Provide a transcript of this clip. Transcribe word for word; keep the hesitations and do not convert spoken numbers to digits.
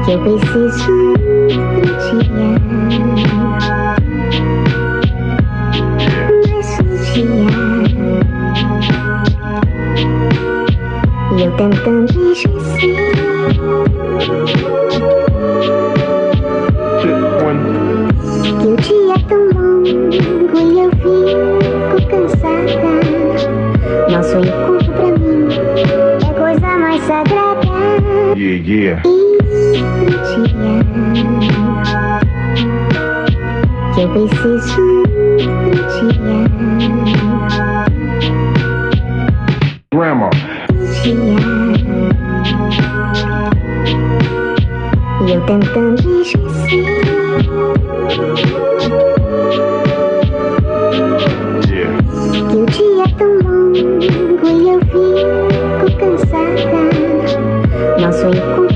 que eu preciso muito te amar. Mais um dia e eu tentando esquecer. Que o dia é tão longo e eu fico cansada. Nosso encontro pra mim é coisa mais sagrada. Yeah, yeah. E te amar, que eu preciso muito te amar. Grandma. Te amar e eu tentando esquecer. Yeah. Que o dia é tão longo e eu fico cansada. Nosso encontro